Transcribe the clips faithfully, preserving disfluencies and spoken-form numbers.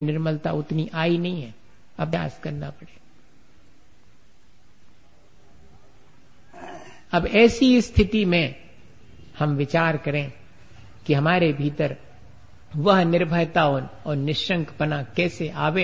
निर्मलता उतनी आई नहीं है, अभ्यास करना पड़े। अब ऐसी स्थिति में हम विचार करें कि हमारे भीतर वह निर्भयता और निश्शंकपना कैसे आवे।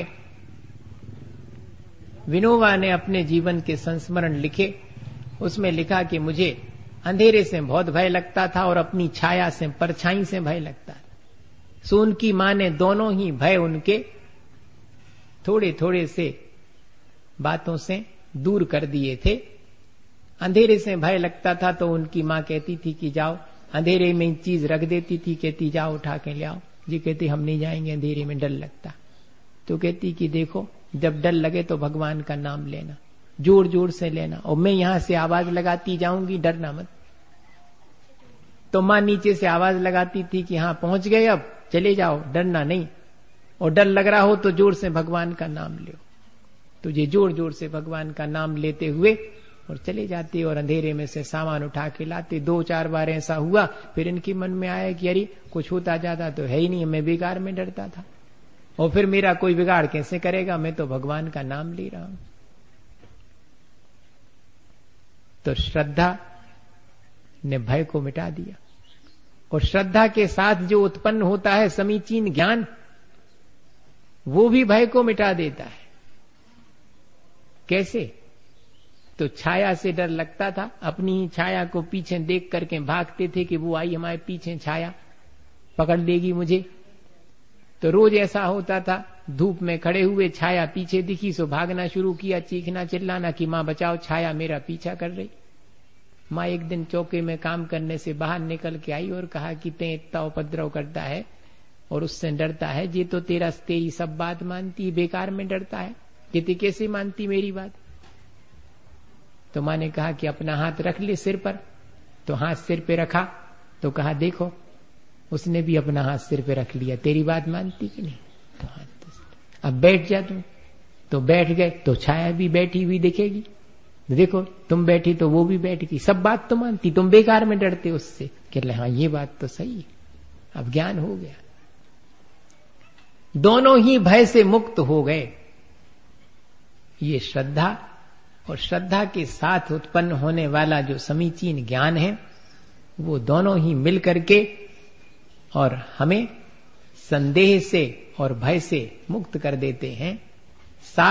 विनोबा ने अपने जीवन के संस्मरण लिखे, उसमें लिखा कि मुझे अंधेरे से बहुत भय लगता था और अपनी छाया से, परछाई से भय लगता था। सो उनकी मां ने दोनों ही भय उनके थोड़े थोड़े से बातों से दूर कर दिए थे। अंधेरे से भय लगता था तो उनकी मां कहती थी कि जाओ, अंधेरे में चीज रख देती थी, कहती जाओ उठा के ले आओ। जी कहती हम नहीं जाएंगे, अंधेरे में डर लगता। तो कहती कि देखो जब डर लगे तो भगवान का नाम लेना, जोर जोर से लेना, और मैं यहां से आवाज लगाती जाऊंगी, डरना मत। तो मां नीचे से आवाज लगाती थी कि हाँ पहुंच गए, अब चले जाओ, डरना नहीं, और डर लग रहा हो तो जोर से भगवान का नाम लो। तो ये जोर जोर से भगवान का नाम लेते हुए और चले जाते और अंधेरे में से सामान उठा के लाते। दो चार बार ऐसा हुआ, फिर इनके मन में आया कि अरे कुछ होता जाता तो है ही नहीं, मैं बेकार में डरता था, और फिर मेरा कोई बिगाड़ कैसे करेगा, मैं तो भगवान का नाम ले रहा हूं। तो श्रद्धा ने भय को मिटा दिया, और श्रद्धा के साथ जो उत्पन्न होता है समीचीन ज्ञान, वो भी भय को मिटा देता है। कैसे? तो छाया से डर लगता था, अपनी ही छाया को पीछे देख करके भागते थे कि वो आई हमारे पीछे, छाया पकड़ लेगी मुझे। तो रोज ऐसा होता था, धूप में खड़े हुए छाया पीछे दिखी सो भागना शुरू किया, चीखना चिल्लाना कि मां बचाओ, छाया मेरा पीछा कर रही। मां एक दिन चौके में काम करने से बाहर निकल के आई और कहा कि ते इतना उपद्रव करता है और उससे डरता है, ये तो तेरा तेरी सब बात मानती, बेकार में डरता है, कहती कैसे मानती मेरी बात। तो मां ने कहा कि अपना हाथ रख ले सिर पर। तो हाथ सिर पे रखा तो कहा देखो उसने भी अपना हाथ सिर पे रख लिया, तेरी बात मानती कि नहीं। तो हाथ तो अब बैठ जा तुम। तो बैठ गए तो छाया भी बैठी हुई दिखेगी, देखो तुम बैठी तो वो भी बैठ गई, सब बात तो मानती, तुम बेकार में डरते उससे। कह रहे हाँ ये बात तो सही है, अब ज्ञान हो गया, दोनों ही भय से मुक्त हो गए। ये श्रद्धा और श्रद्धा के साथ उत्पन्न होने वाला जो समीचीन ज्ञान है, वो दोनों ही मिल करके और हमें संदेह से और भय से मुक्त कर देते हैं।